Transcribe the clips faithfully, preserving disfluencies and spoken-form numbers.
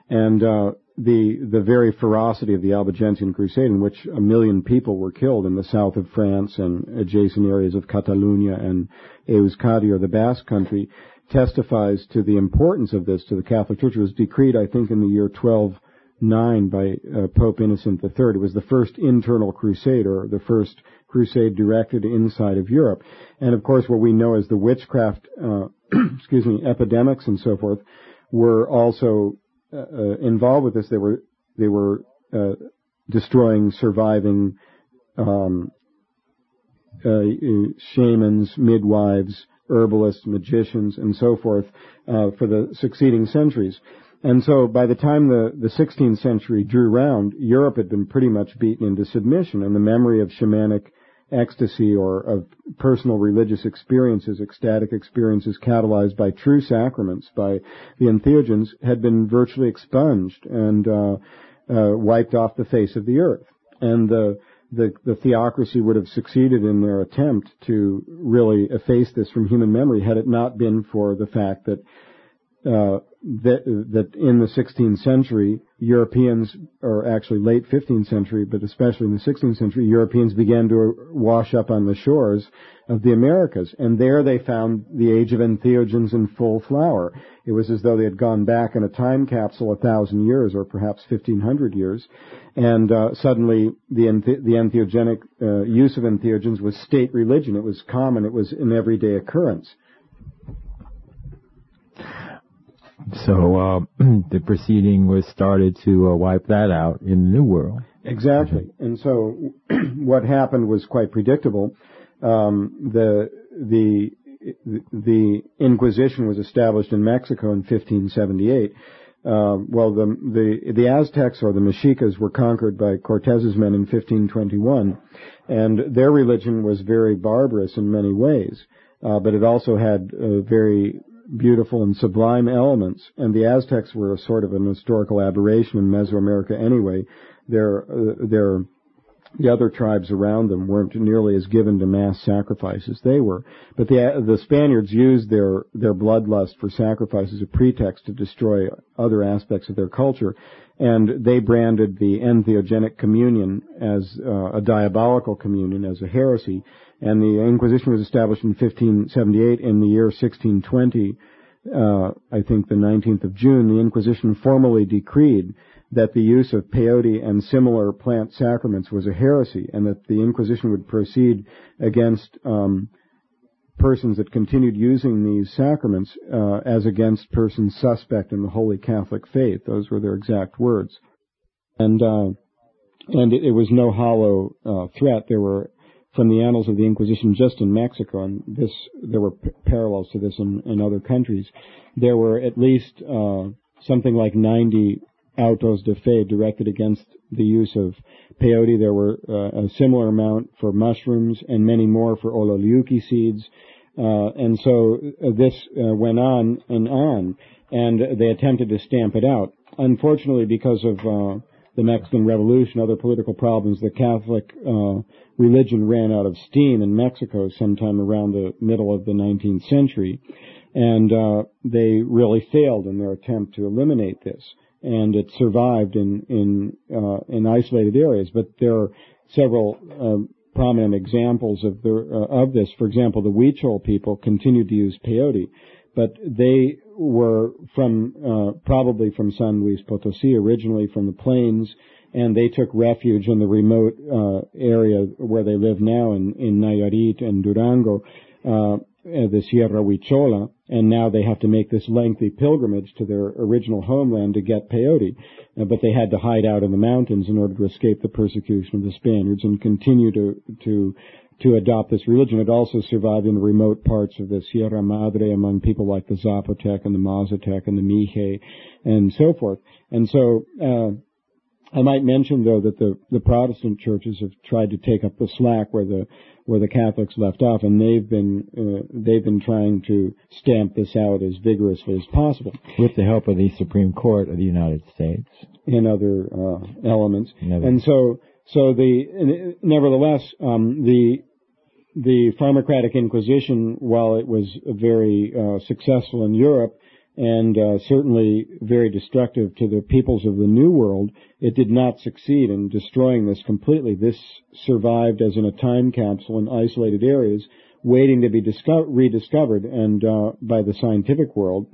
And uh, the the very ferocity of the Albigensian Crusade, in which a million people were killed in the south of France and adjacent areas of Catalonia and Euskadi, or the Basque Country, testifies to the importance of this to the Catholic Church. It was decreed, I think, in the year twelve nine by uh, Pope Innocent the Third. It was the first internal crusade, or the first crusade directed inside of Europe. And, of course, what we know as the witchcraft, uh, excuse me, epidemics and so forth, were also uh, uh, involved with this. They were they were uh, destroying surviving um, uh, shamans, midwives, herbalists, magicians, and so forth uh, for the succeeding centuries. And so by the time the, the sixteenth century drew round, Europe had been pretty much beaten into submission, and the memory of shamanic ecstasy or of personal religious experiences, ecstatic experiences catalyzed by true sacraments, by the entheogens, had been virtually expunged and uh, uh, wiped off the face of the earth. And the The, the theocracy would have succeeded in their attempt to really efface this from human memory had it not been for the fact that uh, that, that in the sixteenth century, Europeans, or actually late fifteenth century, but especially in the sixteenth century, Europeans began to wash up on the shores of the Americas. And there they found the age of entheogens in full flower. It was as though they had gone back in a time capsule a thousand years, or perhaps fifteen hundred years, and uh, suddenly the, enth- the entheogenic uh, use of entheogens was state religion. It was common. It was an everyday occurrence. So uh, the proceeding was started to uh, wipe that out in the New World. Exactly. And so what happened was quite predictable. Um, the the the Inquisition was established in Mexico in fifteen seventy-eight. Uh, well, the the the Aztecs, or the Mexicas, were conquered by Cortez's men in fifteen twenty-one, and their religion was very barbarous in many ways, uh, but it also had uh, very beautiful and sublime elements. And the Aztecs were a sort of an historical aberration in Mesoamerica anyway. Their uh, their The other tribes around them weren't nearly as given to mass sacrifice as they were. But the the Spaniards used their, their bloodlust for sacrifice as a pretext to destroy other aspects of their culture. And they branded the entheogenic communion as uh, a diabolical communion, as a heresy. And the Inquisition was established in fifteen seventy-eight. In the year sixteen twenty, uh, I think the nineteenth of June, the Inquisition formally decreed that the use of peyote and similar plant sacraments was a heresy, and that the Inquisition would proceed against um, persons that continued using these sacraments uh, as against persons suspect in the Holy Catholic faith. Those were their exact words. And uh, and it, it was no hollow uh, threat. There were, from the annals of the Inquisition just in Mexico, and this there were p- parallels to this in, in other countries, there were at least uh, something like ninety autos de fe directed against the use of peyote. There were uh, a similar amount for mushrooms and many more for ololiuki seeds. Uh, and so uh, this uh, went on and on, and they attempted to stamp it out. Unfortunately, because of uh, the Mexican Revolution, other political problems, the Catholic uh, religion ran out of steam in Mexico sometime around the middle of the nineteenth century, and uh, they really failed in their attempt to eliminate this. And it survived in in uh, in isolated areas. But there are several uh, prominent examples of the uh, of this. For example, the Huichol people continued to use peyote, but they were from uh, probably from San Luis Potosi, originally from the plains, and they took refuge in the remote uh, area where they live now in in Nayarit and Durango, uh, the Sierra Huichola, and now they have to make this lengthy pilgrimage to their original homeland to get peyote. Uh, but they had to hide out in the mountains in order to escape the persecution of the Spaniards and continue to to to adopt this religion. It also survived in the remote parts of the Sierra Madre among people like the Zapotec and the Mazatec and the Mije and so forth. And so uh, I might mention, though, that the, the Protestant churches have tried to take up the slack where the where the Catholics left off, and they've been uh, they've been trying to stamp this out as vigorously as possible, with the help of the Supreme Court of the United States and other uh, elements. Never. And so, so the nevertheless, um, the the Pharmacratic Inquisition, while it was very uh, successful in Europe, and uh, certainly very destructive to the peoples of the New World. It did not succeed in destroying this completely. This survived as in a time capsule in isolated areas, waiting to be disco- rediscovered and uh, by the scientific world.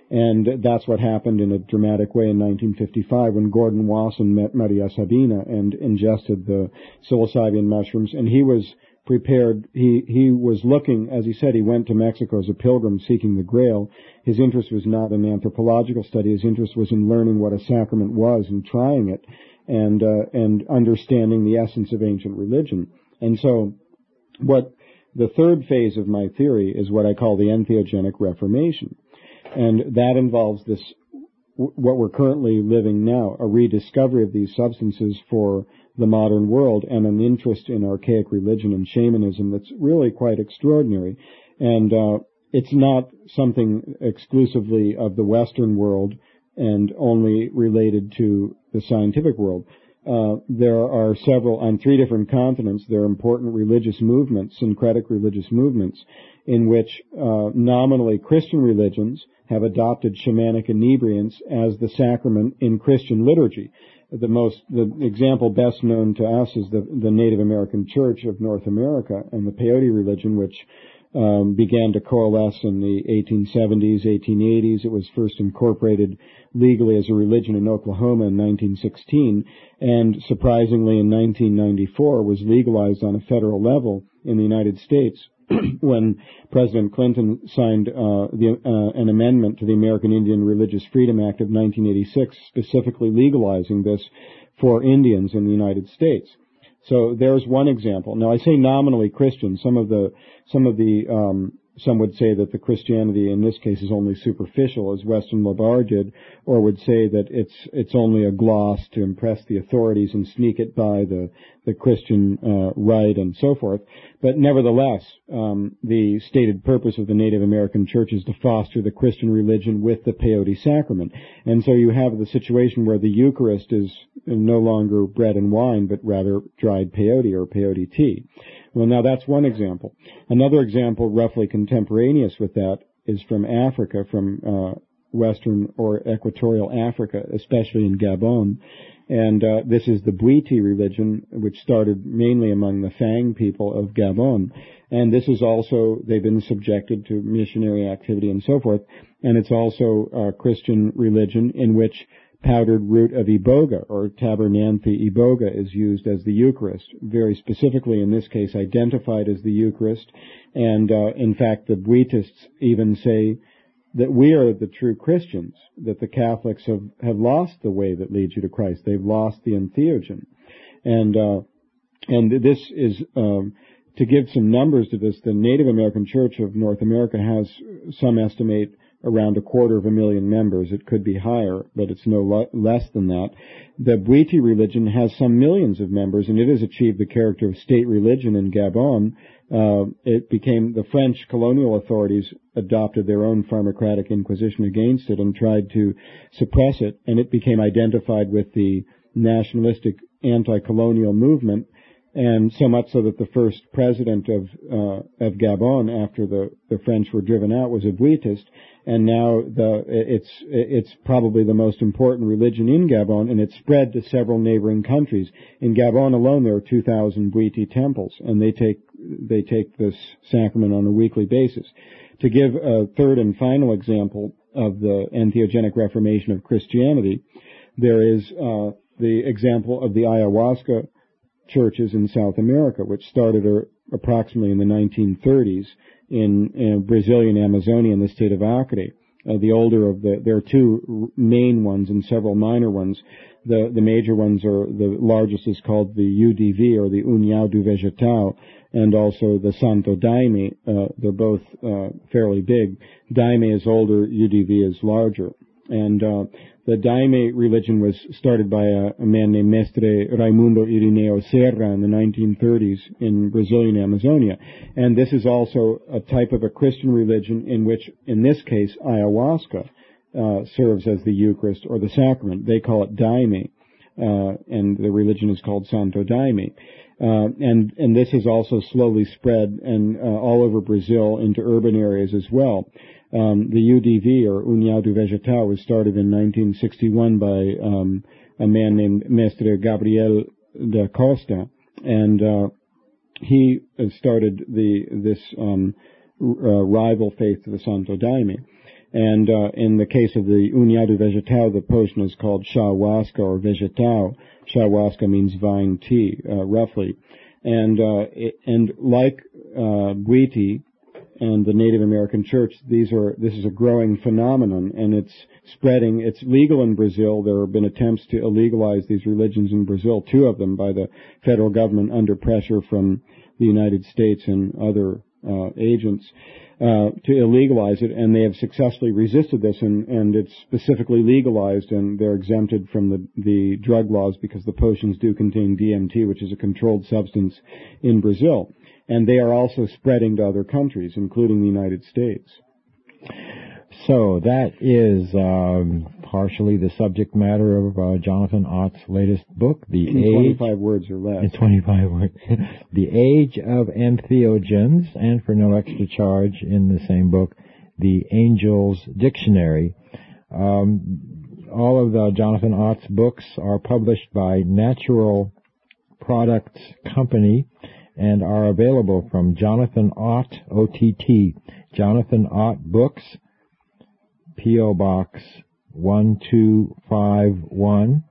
And that's what happened in a dramatic way in nineteen fifty-five when Gordon Wasson met Maria Sabina and ingested the psilocybin mushrooms. And he was prepared. He, he was looking, as he said, he went to Mexico as a pilgrim seeking the Grail. His interest was not in anthropological study. His interest was in learning what a sacrament was and trying it and, uh, and understanding the essence of ancient religion. And so what the third phase of my theory is what I call the entheogenic reformation. And that involves this, what we're currently living now, a rediscovery of these substances for the modern world and an interest in archaic religion and shamanism that's really quite extraordinary. And uh, it's not something exclusively of the Western world and only related to the scientific world. Uh, there are several, on three different continents, there are important religious movements, syncretic religious movements, in which uh, nominally Christian religions have adopted shamanic inebriants as the sacrament in Christian liturgy. The most, the example best known to us is the, the Native American Church of North America and the peyote religion, which um, began to coalesce in the eighteen seventies, eighteen eighties. It was first incorporated legally as a religion in Oklahoma in nineteen sixteen, and surprisingly in nineteen ninety-four was legalized on a federal level in the United States when President Clinton signed uh, the, uh, an amendment to the American Indian Religious Freedom Act of nineteen eighty-six, specifically legalizing this for Indians in the United States. So there's one example. Now I say nominally Christian. Some of the some of the um, some would say that the Christianity in this case is only superficial, as Weston LaBarre did, or would say that it's it's only a gloss to impress the authorities and sneak it by the the Christian uh, right and so forth. But nevertheless, um, the stated purpose of the Native American Church is to foster the Christian religion with the peyote sacrament. And so you have the situation where the Eucharist is no longer bread and wine, but rather dried peyote or peyote tea. Well, now that's one example. Another example, roughly contemporaneous with that, is from Africa, from uh, Western or Equatorial Africa, especially in Gabon. And uh, this is the Bwiti religion, which started mainly among the Fang people of Gabon. And this is also, they've been subjected to missionary activity and so forth. And it's also a Christian religion in which powdered root of iboga, or Tabernanthe iboga, is used as the Eucharist, very specifically in this case identified as the Eucharist. And uh, in fact, the Bwitists even say that we are the true Christians, that the Catholics have, have lost the way that leads you to Christ. They've lost the entheogen. And uh, and this is, um, to give some numbers to this, the Native American Church of North America has, some estimate, around a quarter of a million members. It could be higher, but it's no le- less than that. The Bwiti religion has some millions of members, and it has achieved the character of state religion in Gabon. Uh, it became, the French colonial authorities adopted their own pharmacratic inquisition against it and tried to suppress it, and it became identified with the nationalistic anti-colonial movement, and so much so that the first president of uh, of Gabon, after the, the French were driven out, was a Bwitist, and now the it's it's probably the most important religion in Gabon, and it's spread to several neighboring countries. In Gabon alone, there are two thousand Bwiti temples, and they take they take this sacrament on a weekly basis. To give a third and final example of the entheogenic reformation of Christianity, there is uh, the example of the ayahuasca churches in South America, which started uh, approximately in the nineteen thirties in, in Brazilian Amazonia in the state of Acre. Uh, the older of the, there are two main ones and several minor ones. The, the major ones are, the largest is called the U D V, or the União do Vegetal, and also the Santo Daime. Uh, they're both uh, fairly big. Daime is older, U D V is larger. And uh, the Daime religion was started by a, a man named Mestre Raimundo Irineo Serra in the nineteen thirties in Brazilian Amazonia. And this is also a type of a Christian religion in which, in this case, ayahuasca uh, serves as the Eucharist or the sacrament. They call it Daime. uh, and the religion is called Santo Daime. Uh, and, and this has also slowly spread and, uh, all over Brazil into urban areas as well. Um, the U D V, or União do Vegetal, was started in nineteen sixty-one by, um, a man named Mestre Gabriel da Costa, and, uh, he started the, this, um, uh, rival faith to the Santo Daime. And, uh, in the case of the União do Vegetal, the potion is called Shahuasca or Vegetal. Shahuasca means vine tea, uh, roughly. And, uh, it, and like, uh, Bwiti and the Native American Church, these are, this is a growing phenomenon, and it's spreading. It's legal in Brazil. There have been attempts to illegalize these religions in Brazil, two of them by the federal government under pressure from the United States and other, uh, agents. Uh, to illegalize it, and they have successfully resisted this, and, and it's specifically legalized, and they're exempted from the, the drug laws because the potions do contain D M T, which is a controlled substance in Brazil. And they are also spreading to other countries, including the United States. So that is um, partially the subject matter of uh, Jonathan Ott's latest book, The in Age... twenty-five words or less. In twenty-five words. The Age of Entheogens, and for no extra charge in the same book, The Angel's Dictionary. Um, all of the Jonathan Ott's books are published by Natural Products Company and are available from Jonathan Ott, O T T, Jonathan Ott Books, P O. Box one two five one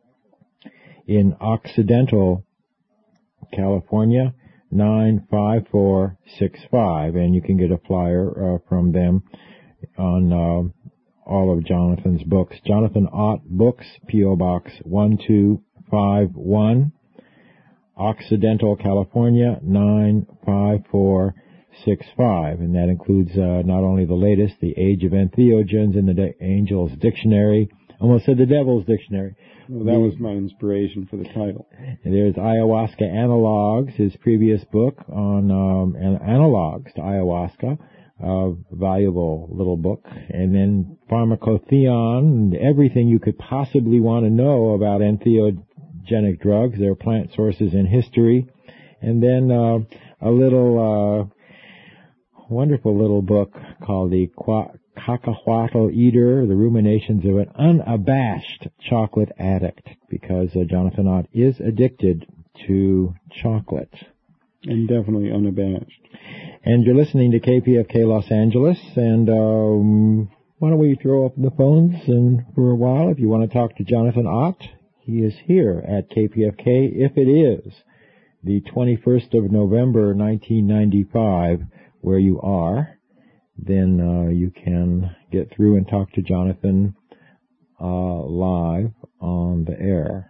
in Occidental, California, nine five four six five. And you can get a flyer uh, from them on uh, all of Jonathan's books. Jonathan Ott Books, P O. Box one two five one, Occidental, California, nine five four six five, and that includes uh, not only the latest, The Age of Entheogens in the De- Angel's Dictionary. Almost said the Devil's Dictionary. Well, that was my inspiration for the title. And there's Ayahuasca Analogs, his previous book on um, an- analogs to ayahuasca, a valuable little book. And then Pharmacotheon, everything you could possibly want to know about entheogenic drugs, their plant sources in history. And then uh, a little... Uh, wonderful little book called The Cacahuatl Eater, The Ruminations of an Unabashed Chocolate Addict, because uh, Jonathan Ott is addicted to chocolate. And definitely unabashed. And you're listening to K P F K Los Angeles, and um, why don't we throw up the phones and for a while, if you want to talk to Jonathan Ott, he is here at K P F K. If it is the twenty-first of November, nineteen ninety-five, where you are, then uh, you can get through and talk to Jonathan uh, live on the air.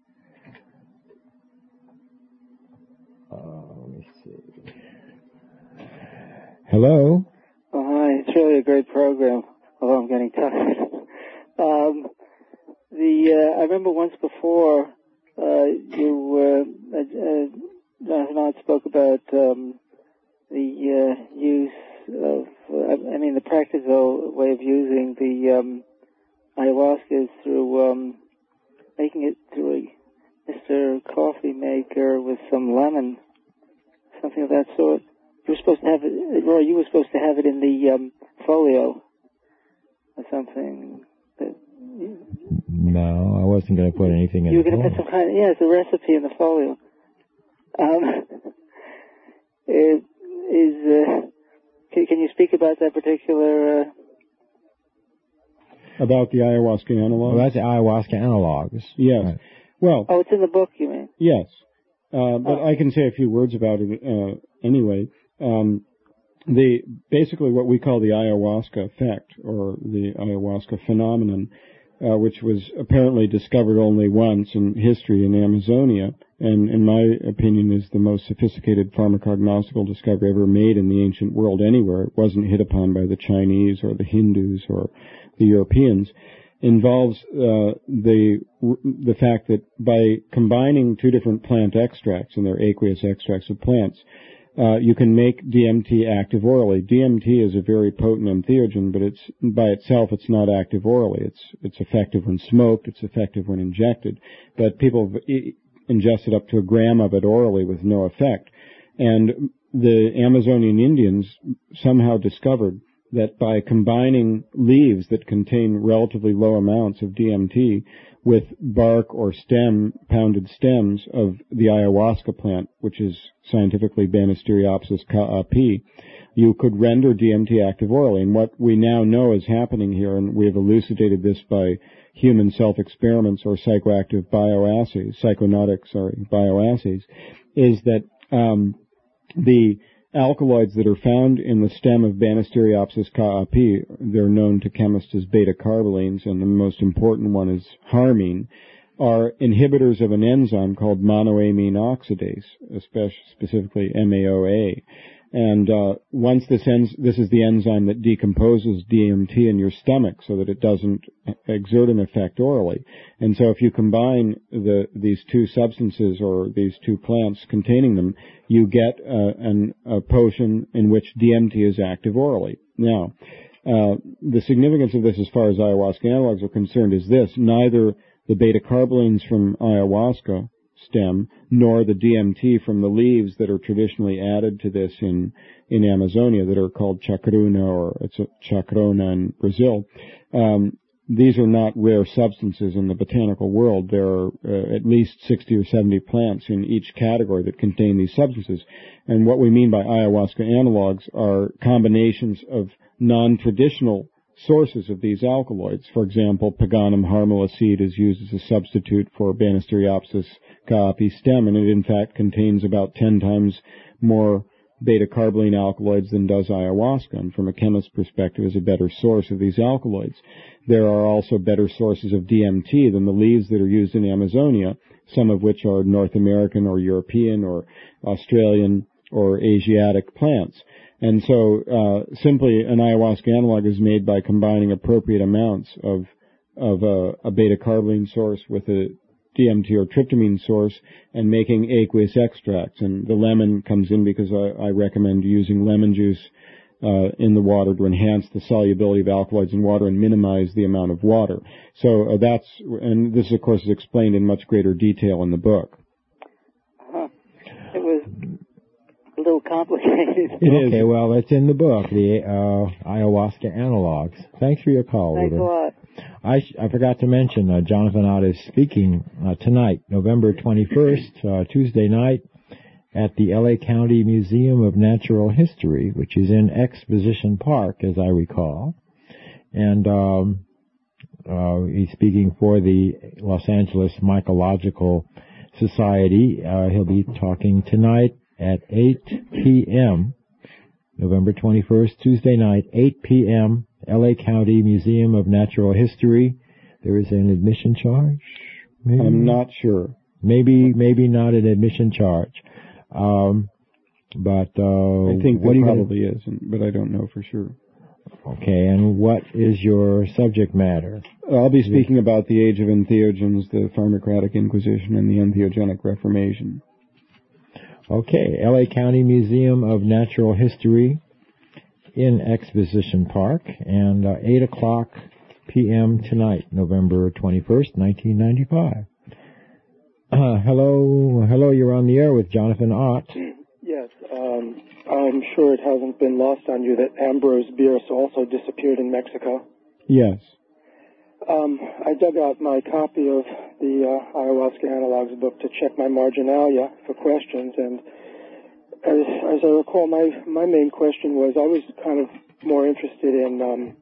Uh, let me see. Hello? Oh, hi. It's really a great program, although I'm getting tired. um, the uh, I remember once before uh, you, uh, uh, Jonathan Ott spoke about um, the uh, use of, uh, I mean, the practical way of using the um, ayahuasca is through um, making it through a Mister Coffee Maker with some lemon, something of that sort. You were supposed to have it, Roy, you were supposed to have it in the um, folio or something. That you, no, I wasn't going to put anything in you the were going to put some kind of, yeah, it's a recipe in the folio. Um, it is, uh, can, can you speak about that particular... Uh, About the ayahuasca analogs? Well, that's the ayahuasca analogs. Yes. Right. Well... Oh, it's in the book, you mean? Yes. Uh, but oh. I can say a few words about it uh, anyway. Um, the basically what we call the ayahuasca effect, or the ayahuasca phenomenon, uh, which was apparently discovered only once in history in Amazonia, and in my opinion is the most sophisticated pharmacognostical discovery ever made in the ancient world anywhere. It wasn't hit upon by the Chinese or the Hindus or the Europeans. Involves uh, the the fact that by combining two different plant extracts, and they're aqueous extracts of plants, uh, you can make D M T active orally. D M T is a very potent entheogen, but it's by itself it's not active orally. It's it's effective when smoked. It's effective when injected. But people have ingested up to a gram of it orally with no effect. And the Amazonian Indians somehow discovered that by combining leaves that contain relatively low amounts of D M T with bark or stem, pounded stems of the ayahuasca plant, which is scientifically Banisteriopsis ka'api, you could render D M T active orally. And what we now know is happening here, and we have elucidated this by human self-experiments or psychoactive bioassays, psychonautic, sorry, bioassays, is that um, the alkaloids that are found in the stem of Banisteriopsis ka'api, they're known to chemists as beta-carbolines, and the most important one is harmine, are inhibitors of an enzyme called monoamine oxidase, especially specifically M A O A. And uh, once this enz- this is the enzyme that decomposes D M T in your stomach so that it doesn't exert an effect orally. And so if you combine the these two substances or these two plants containing them, you get uh, an, a potion in which D M T is active orally. Now, uh, the significance of this as far as ayahuasca analogs are concerned is this: neither the beta-carbolines from ayahuasca stem, nor the D M T from the leaves that are traditionally added to this in, in Amazonia that are called chacruna, or it's a chacrona in Brazil. Um, these are not rare substances in the botanical world. There are uh, at least sixty or seventy plants in each category that contain these substances. And what we mean by ayahuasca analogs are combinations of non-traditional sources of these alkaloids. For example, Paganum harmala seed is used as a substitute for Banisteriopsis ka'api stem, and it in fact contains about ten times more beta-carboline alkaloids than does ayahuasca, and from a chemist's perspective is a better source of these alkaloids. There are also better sources of D M T than the leaves that are used in Amazonia, some of which are North American or European or Australian or Asiatic plants. And so uh, simply an ayahuasca analog is made by combining appropriate amounts of of a, a beta-carboline source with a D M T or tryptamine source and making aqueous extracts. And the lemon comes in because I, I recommend using lemon juice uh, in the water to enhance the solubility of alkaloids in water and minimize the amount of water. So uh, that's, and this of course is explained in much greater detail in the book. Uh-huh. It was a little complicated. It is. Okay, well, it's in the book, the uh, ayahuasca analogs. Thanks for your call, Thanks Ruben. a lot. I, sh- I forgot to mention, uh, Jonathan Ott is speaking uh, tonight, November twenty-first, uh, Tuesday night, at the L A County Museum of Natural History, which is in Exposition Park, as I recall. And um, uh, he's speaking for the Los Angeles Mycological Society. Uh, he'll be talking tonight at eight p.m., November twenty-first, Tuesday night, eight p.m., L A County Museum of Natural History. There is an admission charge? Maybe? I'm not sure. Maybe, maybe not an admission charge. Um, but, uh, I think what there gonna... probably is, but I don't know for sure. Okay, and what is your subject matter? I'll be speaking about the age of entheogens, the Pharmacratic Inquisition, and the entheogenic Reformation. Okay, L A County Museum of Natural History in Exposition Park, and uh, eight o'clock p.m. tonight, November twenty-first, nineteen ninety-five. Uh, hello, hello, you're on the air with Jonathan Ott. Yes, um, I'm sure it hasn't been lost on you that Ambrose Bierce also disappeared in Mexico. Yes. Um, I dug out my copy of the uh, Ayahuasca Analogs book to check my marginalia for questions, and as, as I recall, my, my main question was I was kind of more interested in um,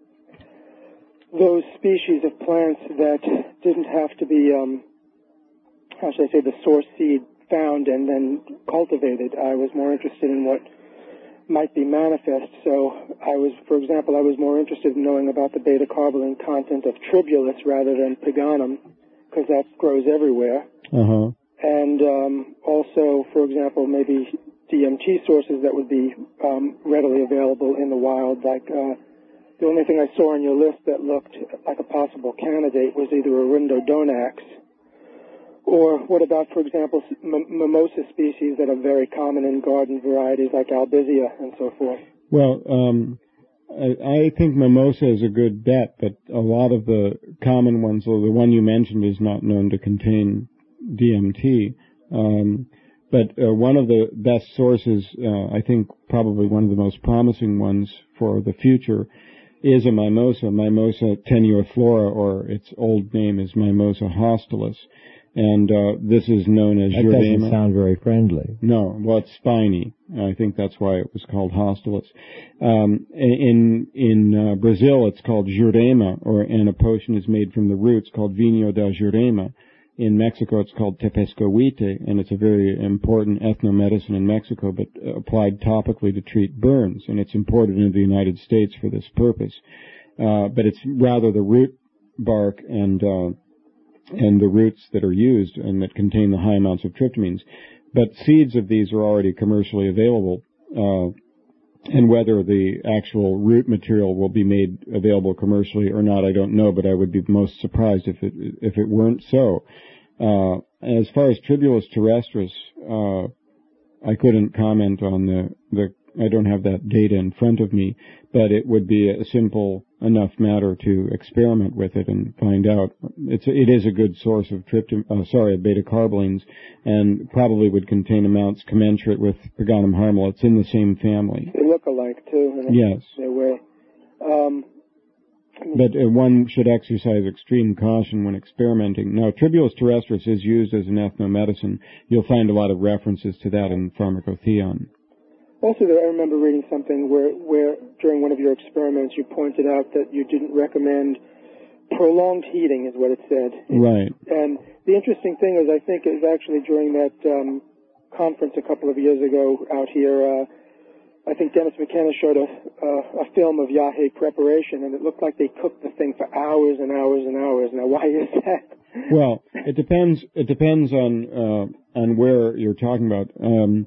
those species of plants that didn't have to be, um, how should I say, the source seed found and then cultivated. I was more interested in what might be manifest. So I was, for example, I was more interested in knowing about the beta-carboline content of tribulus rather than paganum, because that grows everywhere. Uh-huh. And um, also, for example, maybe D M T sources that would be um, readily available in the wild. Like uh, the only thing I saw on your list that looked like a possible candidate was either Arundo donax Or what about, for example, m- mimosa species that are very common in garden varieties like albizia and so forth? Well, um, I, I think mimosa is a good bet, but a lot of the common ones, well, the one you mentioned is not known to contain D M T. Um, but uh, one of the best sources, uh, I think probably one of the most promising ones for the future, is a mimosa, Mimosa tenuiflora, or its old name is Mimosa hostilis. And uh, this is known as That Jurema. doesn't sound very friendly. No, well, it's spiny. I think that's why it was called hostilis. Um, in in uh, Brazil, it's called Jurema, or and a potion is made from the roots called Vinho da Jurema. In Mexico, it's called Tepescohuite, and it's a very important ethnomedicine in Mexico, but applied topically to treat burns, and it's imported into the United States for this purpose. Uh, but it's rather the root bark and uh, and the roots that are used and that contain the high amounts of tryptamines. But seeds of these are already commercially available, uh, and whether the actual root material will be made available commercially or not, I don't know, but I would be most surprised if it if it weren't so. Uh, as far as Tribulus terrestris, uh, I couldn't comment on the, the, I don't have that data in front of me, but it would be a simple enough matter to experiment with it and find out. It's, it is a good source of tryptam, uh, sorry, of beta-carbolines, and probably would contain amounts commensurate with Peganum harmala. It's in the same family. They look alike, too. In yes. Their way. Um, But uh, one should exercise extreme caution when experimenting. Now, Tribulus terrestris is used as an ethnomedicine. You'll find a lot of references to that in Pharmacotheon. Also, I remember reading something where, where during one of your experiments you pointed out that you didn't recommend prolonged heating, is what it said. Right. And the interesting thing is, I think, is actually during that um, conference a couple of years ago out here, uh, I think Dennis McKenna showed a, uh, a film of Yahe preparation, and it looked like they cooked the thing for hours and hours and hours. Now, why is that? Well, it depends. It depends on uh, on where you're talking about. Um,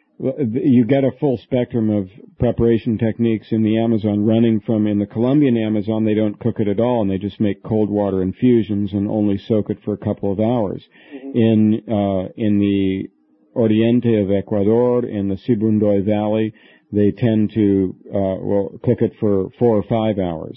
you get a full spectrum of preparation techniques in the Amazon, running from in the Colombian Amazon, they don't cook it at all, and they just make cold water infusions and only soak it for a couple of hours. Mm-hmm. In uh, in the Oriente of Ecuador, in the Sibundoy Valley, they tend to uh, well cook it for four or five hours.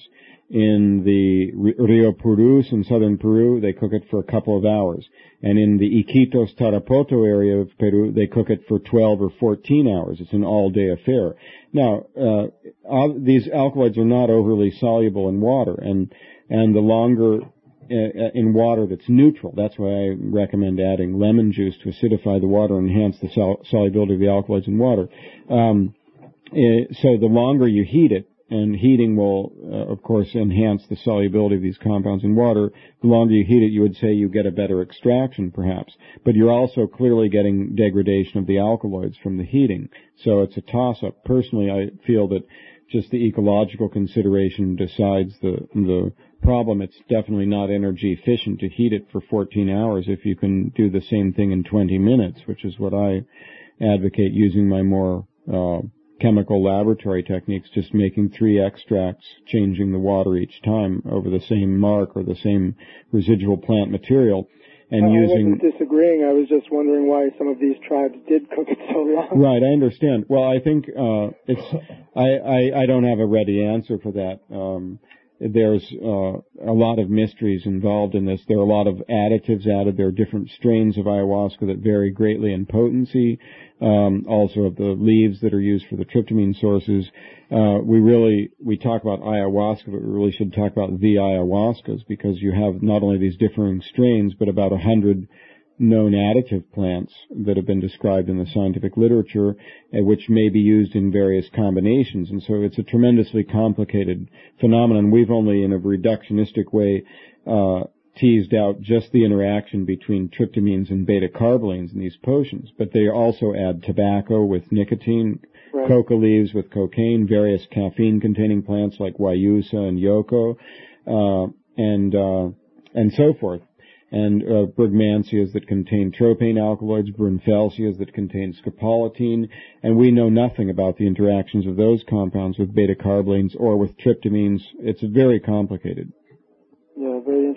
In the Rio Purus in southern Peru, they cook it for a couple of hours. And in the Iquitos, Tarapoto area of Peru, they cook it for twelve or fourteen hours. It's an all-day affair. Now, uh, all, these alkaloids are not overly soluble in water, and and the longer uh, in water that's neutral, that's why I recommend adding lemon juice to acidify the water and enhance the sol- solubility of the alkaloids in water. Um, uh, so the longer you heat it, and heating will, uh, of course, enhance the solubility of these compounds in water. The longer you heat it, you would say you get a better extraction, perhaps. But you're also clearly getting degradation of the alkaloids from the heating. So it's a toss-up. Personally, I feel that just the ecological consideration decides the the problem. It's definitely not energy efficient to heat it for fourteen hours if you can do the same thing in twenty minutes, which is what I advocate using my more uh chemical laboratory techniques, just making three extracts, changing the water each time over the same mark or the same residual plant material, and I using... wasn't disagreeing. I was just wondering why some of these tribes did cook it so long. Right, I understand. Well, I think uh, it's... I, I, I don't have a ready answer for that. Um, there's uh, a lot of mysteries involved in this. There are a lot of additives added. There are different strains of ayahuasca that vary greatly in potency. Um, also of the leaves that are used for the tryptamine sources. Uh, we really, we talk about ayahuasca, but we really should talk about the ayahuascas, because you have not only these differing strains, but about a hundred known additive plants that have been described in the scientific literature, uh, which may be used in various combinations. And so it's a tremendously complicated phenomenon. We've only, in a reductionistic way, uh, teased out just the interaction between tryptamines and beta-carbolines in these potions, but they also add tobacco with nicotine, right. Coca leaves with cocaine, various caffeine-containing plants like guayusa and yucca, uh, and uh, and so forth, and uh, brugmansias that contain tropane alkaloids, brunfelsias that contain scopolamine, and we know nothing about the interactions of those compounds with beta-carbolines or with tryptamines. It's very complicated. Yeah, very interesting.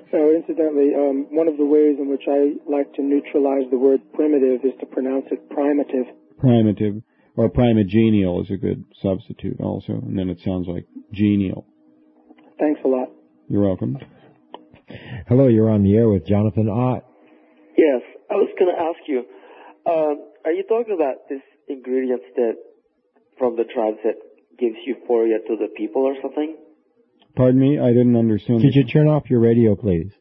So, incidentally, um, one of the ways in which I like to neutralize the word primitive is to pronounce it primative. Primitive. Or primogenial is a good substitute also, and then it sounds like genial. Thanks a lot. You're welcome. Hello, you're on the air with Jonathan Ott. Yes, I was going to ask you, um, are you talking about this ingredients that from the tribes that gives euphoria to the people or something? Pardon me? I didn't understand. Could you turn off your radio, please?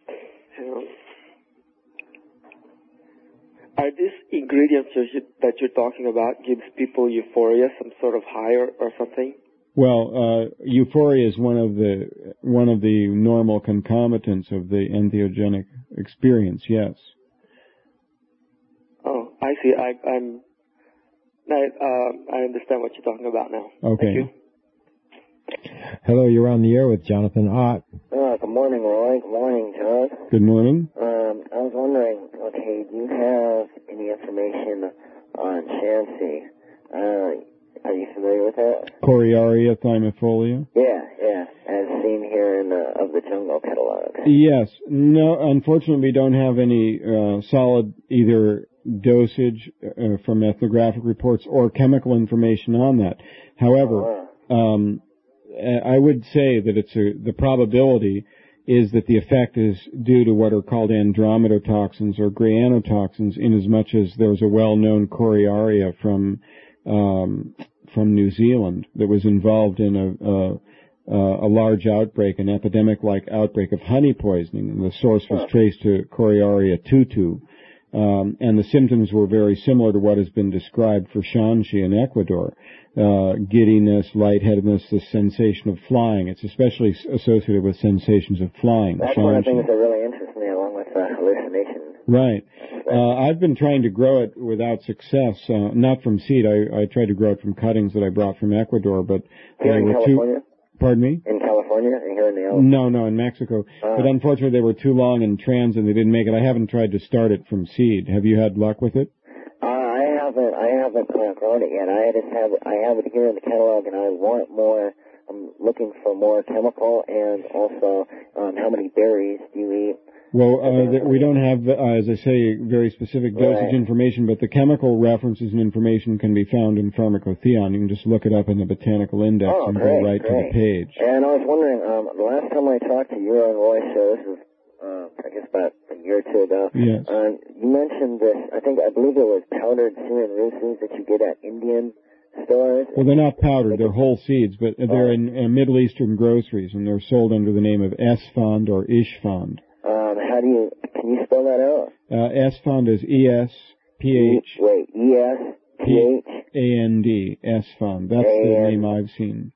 Are these ingredients that you're talking about gives people euphoria, some sort of high or, or something? Well, uh, euphoria is one of the one of the normal concomitants of the entheogenic experience. Yes. Oh, I see. I, I'm. I, uh, I understand what you're talking about now. Okay. Thank you. Hello, you're on the air with Jonathan Ott. Uh, good morning, Roy. Good morning, John. Good morning. Um, I was wondering, okay, do you have any information on Shanxi? Uh, are you familiar with that? Coriaria thymifolia? Yeah, yeah, as seen here in the Of the Jungle catalog. Yes. No, unfortunately, we don't have any uh, solid either dosage uh, from ethnographic reports or chemical information on that. However, oh, wow. um, I would say that it's a, the probability is that the effect is due to what are called andromedotoxins or grayanotoxins, in as much as there was a well-known coriaria from um, from New Zealand that was involved in a, a, a large outbreak, an epidemic-like outbreak of honey poisoning, and the source was traced to Coriaria tutu. Um, and the symptoms were very similar to what has been described for Shanxi in Ecuador. Uh, giddiness, lightheadedness, the sensation of flying. It's especially associated with sensations of flying. That's Shanxi. One of the things that really interests me, along with uh, hallucinations. Right. Uh, I've been trying to grow it without success, uh, not from seed. I, I tried to grow it from cuttings that I brought from Ecuador, but here they in were California? too... Pardon me? In California? And here in the Alps? No, no, in Mexico. Uh, but unfortunately, they were too long in trans and they didn't make it. I haven't tried to start it from seed. Have you had luck with it? Uh, I haven't. I haven't uh, grown it yet. I just have. I have it here in the catalog, and I want more. I'm looking for more chemical, and also um, how many berries do you eat? Well, uh, the, we don't have, uh, as I say, very specific dosage right. information, but the chemical references and information can be found in Pharmacotheon. You can just look it up in the Botanical Index oh, and great, go right great. to the page. And I was wondering, um, the last time I talked to you on Roy's show, this was, uh, I guess about a year or two ago. Yes. Um, you mentioned this. I think I believe it was powdered Syrian root seeds that you get at Indian stores. Well, they're not powdered; they're whole seeds, but they're oh. in uh, Middle Eastern groceries, and they're sold under the name of Esfand or Ishfand. Um, how do you, can you spell that out? Uh, Esfand is E S P H. Wait, E S P H? A N D, Esfand. That's the name I've seen.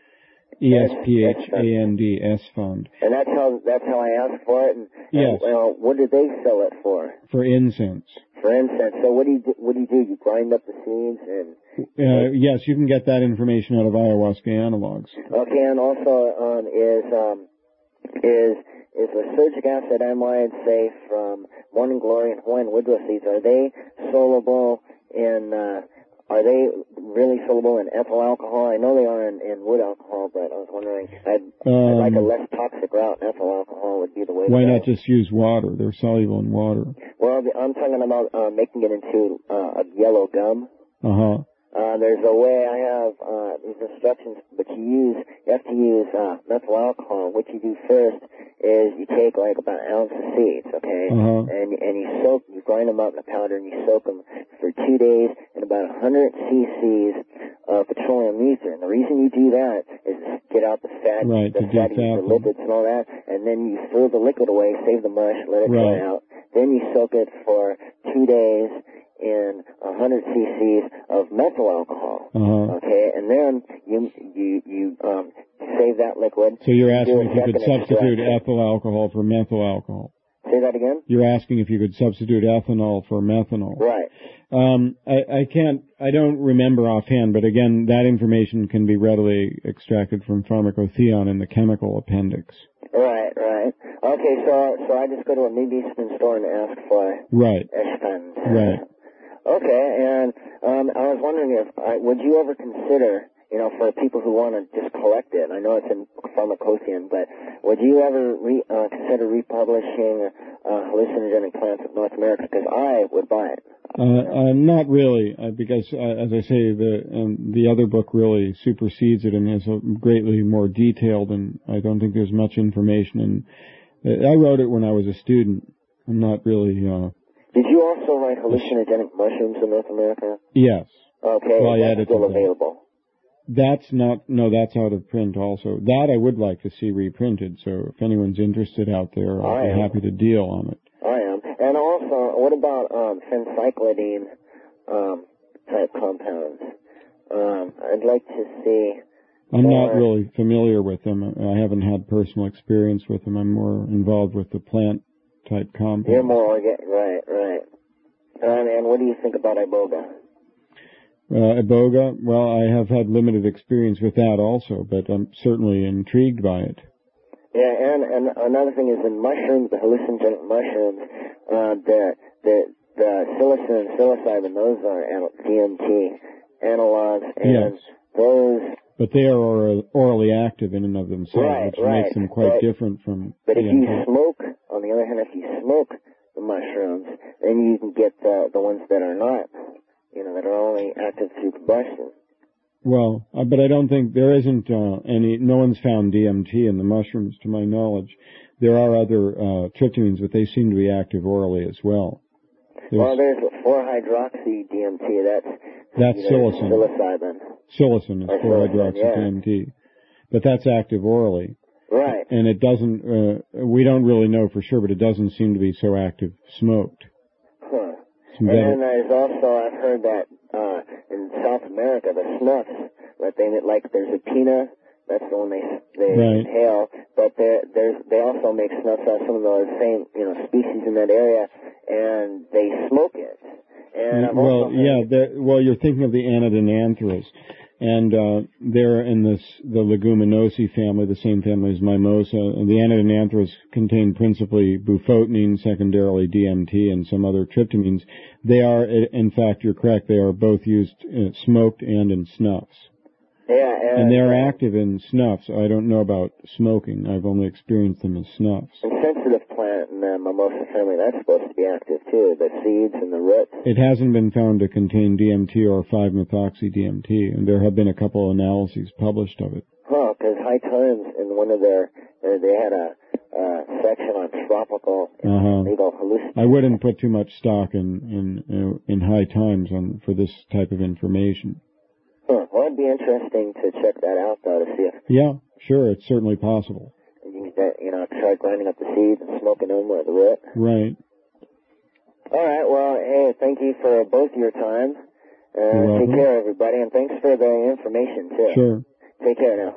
E S P H A N D, Esfand. And that's how, that's how I asked for it? And, yes. And, well, what did they sell it for? For incense. For incense. So what do you do, what do you do? You grind up the seeds and... Uh, yes, you can get that information out of ayahuasca analogs. Okay, and also, um, is, um, is, is lysergic acid amide, say, from Morning Glory and Hawaiian woodruff seeds, are they soluble in, uh, are they really soluble in ethyl alcohol? I know they are in, in wood alcohol, but I was wondering, I'd, um, I'd like a less toxic route, and ethyl alcohol would be the way to go. Why not just use water? They're soluble in water. Well, I'm talking about uh, making it into uh, a yellow gum. Uh-huh. Uh, there's a way I have, uh, these instructions, but you use, you have to use, uh, methyl alcohol. What you do first is you take like about an ounce of seeds, okay? Uh-huh. And, and you soak, you grind them up in a powder and you soak them for two days in about one hundred cc's of petroleum ether. And the reason you do that is to get out the fat, right, the fatty, the lipids and all that. And then you throw the liquid away, save the mush, let it right. dry out. Then you soak it for two days in one hundred cc's of methyl alcohol. Uh-huh. Okay, and then you you you um save that liquid. So you're asking if you could substitute ethyl alcohol for methyl alcohol. Say that again? You're asking if you could substitute ethanol for methanol. Right. Um, I, I can't, I don't remember offhand, but again, that information can be readily extracted from Pharmacotheon in the chemical appendix. Right, right. Okay, so so I just go to a Middle Eastern store and ask for right. Esfand. Right. Okay, and um, I was wondering if, uh, would you ever consider, you know, for people who want to just collect it. I know it's in Pharmacotheon, but would you ever re, uh, consider republishing uh, hallucinogenic plants of North America? Because I would buy it. Uh, uh, not really, uh, because uh, as I say, the um, the other book really supersedes it and is a greatly more detailed, and I don't think there's much information. And I wrote it when I was a student. I'm not really. Uh, Did you also write hallucinogenic mushrooms in North America? Yes. Okay, well, that's still available. That's not. No, that's out of print. Also, that I would like to see reprinted. So if anyone's interested out there, I'll be happy to deal on it. I am. And also, what about um, phencyclidine um, type compounds? Um, I'd like to see. I'm more... not really familiar with them. I haven't had personal experience with them. I'm more involved with the plant type compounds. You're more orga- right, right. Um, and what do you think about iboga? Uh, iboga. Well, I have had limited experience with that also, but I'm certainly intrigued by it. Yeah, and, and another thing is in mushrooms, the hallucinogenic mushrooms, uh, the, the, the psilocin and psilocybin, those are D M T analogs, and yes. those... But they are or, orally active in and of themselves, right, which right. makes them quite but, different from But D M T. if you smoke, on the other hand, if you smoke the mushrooms, then you can get the, the ones that are not, you know, that are only active through combustion. Well, uh, but I don't think there isn't uh, any. No one's found D M T in the mushrooms, to my knowledge. There are other uh, tryptamines, but they seem to be active orally as well. There's, well, there's four hydroxy D M T. That's that's you know, psilocin. Psilocybin. Psilocin is four hydroxy yeah. D M T, but that's active orally. Right. And it doesn't. Uh, we don't really know for sure, but it doesn't seem to be so active smoked. Huh. And then there's also, I've heard that uh, in South America, the snuffs, that they like, there's a pina, that's the one they they right. inhale, but there there's they also make snuffs out of some of those same you know species in that area, and they smoke it. And I've well, also yeah, well, you're thinking of the Anodonanthus. And uh, they're in this the Leguminosae family, the same family as Mimosa. And the Anodonanthus contain principally bufotenine, secondarily D M T, and some other tryptamines. They are, in fact, you're correct, they are both used uh, smoked and in snuffs. Yeah, and, and they're uh, active in snuffs. I don't know about smoking. I've only experienced them as snuffs. And sensitive plant in the Mimosa family, that's supposed to be active too, the seeds and the roots. It hasn't been found to contain D M T or five methoxy D M T, and there have been a couple of analyses published of it. Huh, because High Times, in one of their, uh, they had a uh, section on tropical and uh-huh. legal hallucinations. I wouldn't put too much stock in, in, in High Times on, for this type of information. Huh. Well, it'd be interesting to check that out, though, to see if... Yeah, sure, it's certainly possible. You, you know, try grinding up the seeds and smoking them or the root. Right. All right, well, hey, thank you for both your time. Uh, take care, everybody, and thanks for the information, too. Sure. Take care now.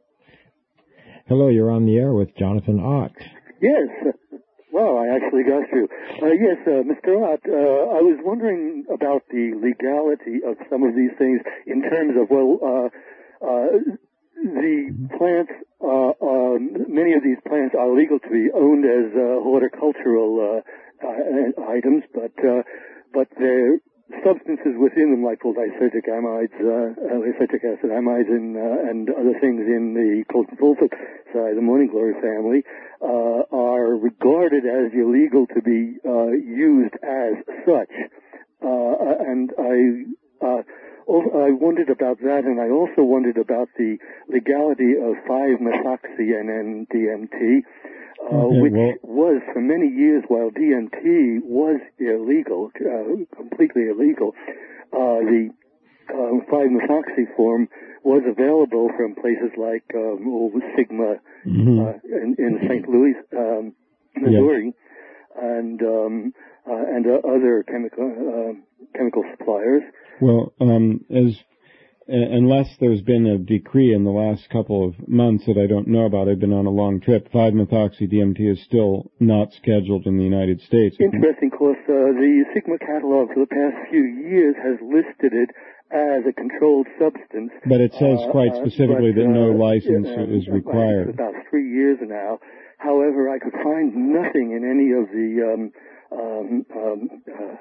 Hello, you're on the air with Jonathan Ott. Yes. Well, I actually got through. Uh, yes, uh, Mister Ott, uh, I was wondering about the legality of some of these things in terms of, well, uh, uh, the plants, uh, um, many of these plants are legal to be owned as uh, horticultural uh, uh, items, but uh, but their substances within them, like well, lysergic amides, uh, uh, lysergic acid amides, and uh, and other things in the colchicine side, the Morning Glory family, uh, are regarded as illegal to be uh, used as such. Uh, and I, uh, I wondered about that, and I also wondered about the legality of five methoxy and D M T. Uh, okay, which well, was for many years, while D M T was illegal, uh, completely illegal, uh, the uh, five methoxy form was available from places like um, oh, Sigma mm-hmm. uh, in, in Saint Louis, um, Missouri, yes. and um, uh, and uh, other chemical uh, chemical suppliers. Well, um, as unless there's been a decree in the last couple of months that I don't know about, I've been on a long trip, five methoxy D M T is still not scheduled in the United States. Interesting, because uh, the Sigma catalog for the past few years has listed it as a controlled substance. But it says quite uh, specifically but, that no uh, license uh, is required. It's about three years now. However, I could find nothing in any of the um, um, um, uh,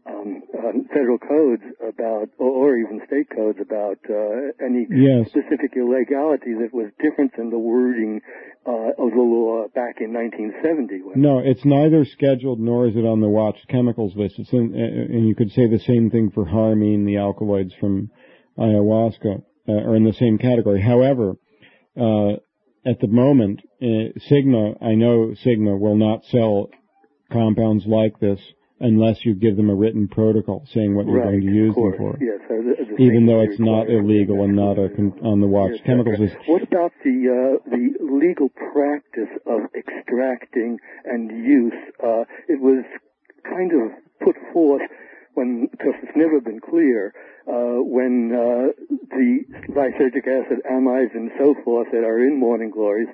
um, uh, federal codes about, or, or even state codes about uh, any yes. specific illegality that was different than the wording uh, of the law back in nineteen seventy. No, it's neither scheduled nor is it on the watch chemicals list. It's in, and you could say the same thing for harmine, the alkaloids from ayahuasca, uh, are in the same category. However, uh, at the moment, uh, Sigma, I know Sigma will not sell compounds like this unless you give them a written protocol saying what you're right, going to use them for. Yes, uh, the, the even though it's not illegal and not a con- on the watch yes, chemicals list. What about the uh, the legal practice of extracting and use? Uh, it was kind of put forth when, because it's never been clear, uh, when uh, the lysergic acid amides and so forth that are in Morning Glories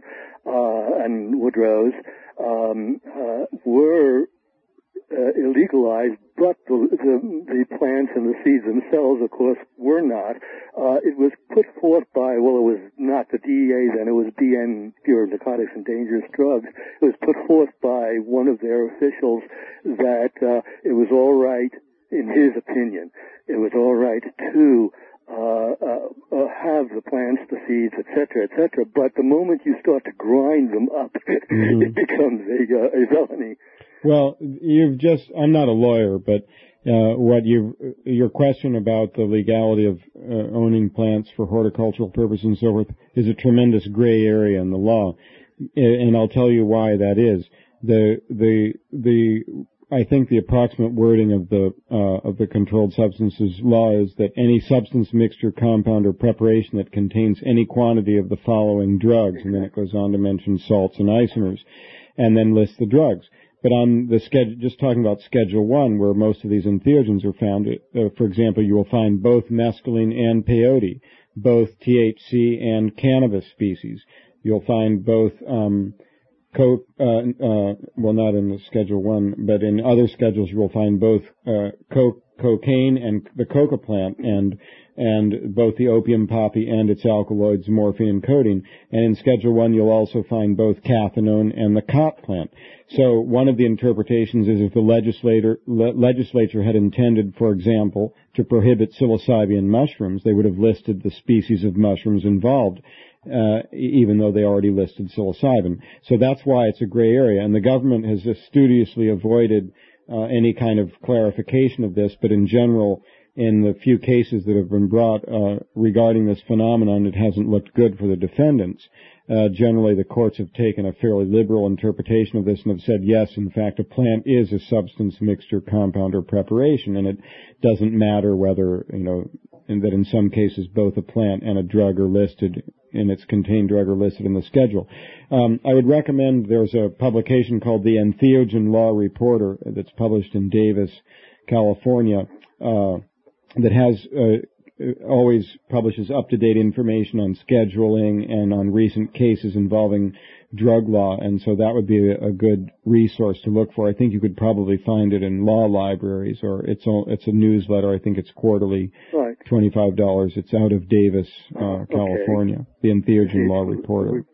uh, and Woodrow's um, uh, were Uh, illegalized, but the, the the plants and the seeds themselves, of course, were not. Uh, it was put forth by, well, it was not the D E A then, it was B N, Bureau of Narcotics and Dangerous Drugs. It was put forth by one of their officials that uh, it was all right, in his opinion, it was all right to uh, uh, uh, have the plants, the seeds, et cetera, et cetera, but the moment you start to grind them up, mm-hmm. it becomes a, uh, a felony. Well, you've just, I'm not a lawyer, but uh, what you your question about the legality of uh, owning plants for horticultural purposes and so forth is a tremendous gray area in the law. And I'll tell you why that is. The, the, the, I think the approximate wording of the, uh, of the controlled substances law is that any substance, mixture, compound, or preparation that contains any quantity of the following drugs, and then it goes on to mention salts and isomers, and then lists the drugs. But on the schedule, just talking about Schedule One, where most of these entheogens are found, uh, for example, you will find both mescaline and peyote, both T H C and cannabis species. You'll find both, um, coke, uh, uh, well, not in the Schedule One, but in other schedules you will find both uh, coke, cocaine and the coca plant, and and both the opium poppy and its alkaloids, morphine and codeine. And in Schedule One, you'll also find both cathinone and the khat plant. So one of the interpretations is if the legislator, le- legislature had intended, for example, to prohibit psilocybin mushrooms, they would have listed the species of mushrooms involved, uh, even though they already listed psilocybin. So that's why it's a gray area. And the government has just studiously avoided uh, any kind of clarification of this, but in general, in the few cases that have been brought uh, regarding this phenomenon, it hasn't looked good for the defendants. Uh, generally, the courts have taken a fairly liberal interpretation of this and have said, yes, in fact, a plant is a substance, mixture, compound, or preparation, and it doesn't matter whether, you know, in that in some cases both a plant and a drug are listed, and its contained drug are listed in the schedule. Um, I would recommend, there's a publication called the Entheogen Law Reporter that's published in Davis, California, uh, that has uh, always publishes up-to-date information on scheduling and on recent cases involving drug law, and so that would be a, a good resource to look for. I think you could probably find it in law libraries, or it's a, it's a newsletter. I think it's quarterly, right. twenty-five dollars. It's out of Davis, uh, California, okay. the Entheogen Law Reporter.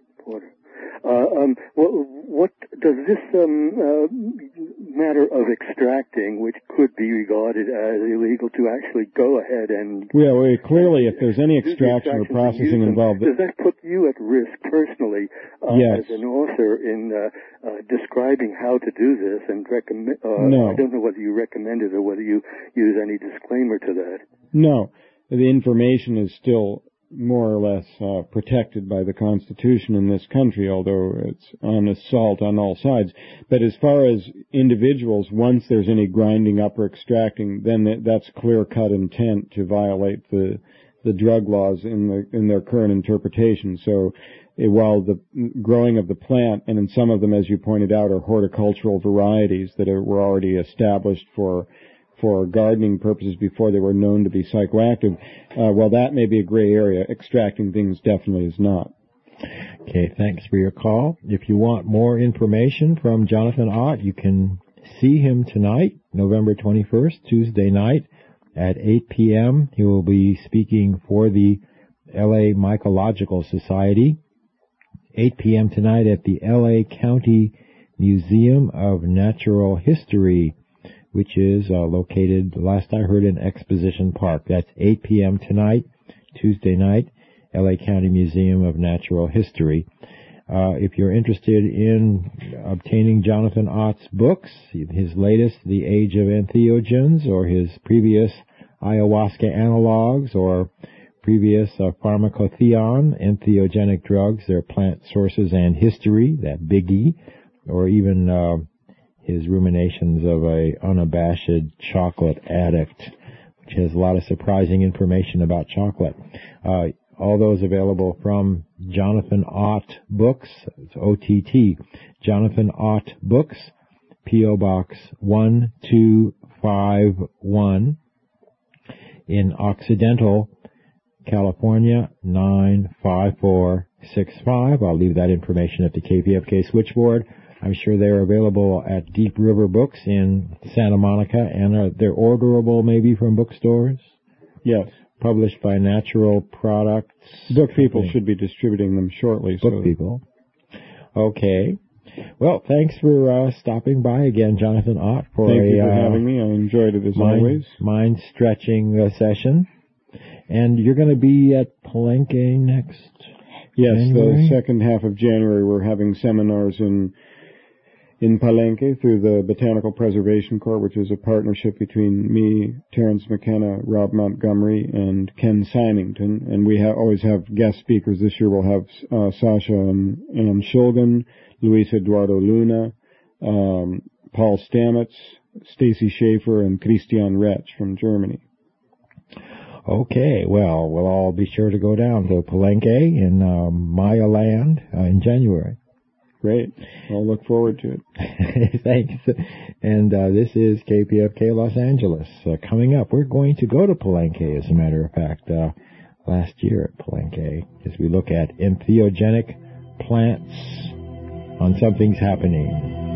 Uh, um, what, what does this um, uh, matter of extracting, which could be regarded as illegal, to actually go ahead and... Yeah, well, clearly, if there's any extraction or processing involved... Does that put you at risk personally uh, yes. as an author in uh, uh, describing how to do this and recommend... Uh, no. I don't know whether you recommend it or whether you use any disclaimer to that. No. The information is still more or less uh, protected by the Constitution in this country, although it's on assault on all sides. But as far as individuals, once there's any grinding up or extracting, then that's clear-cut intent to violate the the drug laws in the in their current interpretation. So eh, while the growing of the plant, and in some of them, as you pointed out, are horticultural varieties that are, were already established for for gardening purposes before they were known to be psychoactive, uh, well, that may be a gray area. Extracting things definitely is not. Okay, thanks for your call. If you want more information from Jonathan Ott, you can see him tonight, November twenty-first, Tuesday night at eight p.m. He will be speaking for the L A Mycological Society, eight p.m. tonight at the L A County Museum of Natural History. which is uh, located, last I heard, in Exposition Park. That's eight p.m. tonight, Tuesday night, L A County Museum of Natural History. Uh, if you're interested in obtaining Jonathan Ott's books, his latest, The Age of Entheogens, or his previous ayahuasca analogs, or previous uh, pharmacotheon, entheogenic drugs, their plant sources and history, that biggie, or even uh, his ruminations of a unabashed chocolate addict, which has a lot of surprising information about chocolate. Uh, all those available from Jonathan Ott Books, it's O T T, Jonathan Ott Books, P O. Box one two five one in Occidental, California, nine five four six five. I'll leave that information at the K P F K switchboard. I'm sure they're available at Deep River Books in Santa Monica, and are, they're orderable maybe from bookstores? Yes. Published by Natural Products. Book People should be distributing them shortly. Book so. People. Okay. Well, thanks for uh, stopping by again, Jonathan Ott. For Thank a, you for uh, having me. I enjoyed it as mind, always. Mind-stretching uh, session. And you're going to be at Palenque next Yes, January? the second half of January we're having seminars in in Palenque through the Botanical Preservation Corps, which is a partnership between me, Terrence McKenna, Rob Montgomery, and Ken Symington. And we ha- always have guest speakers. This year we'll have uh, Sasha and Ann Shulgin, Luis Eduardo Luna, um, Paul Stamets, Stacy Schaefer, and Christian Retsch from Germany. Okay, well, we'll all be sure to go down to Palenque in uh, Maya Land uh, in January. Great. I'll look forward to it. Thanks. And uh, this is K P F K Los Angeles. Uh, coming up, we're going to go to Palenque, as a matter of fact, uh, last year at Palenque, as we look at entheogenic plants on Something's Happening.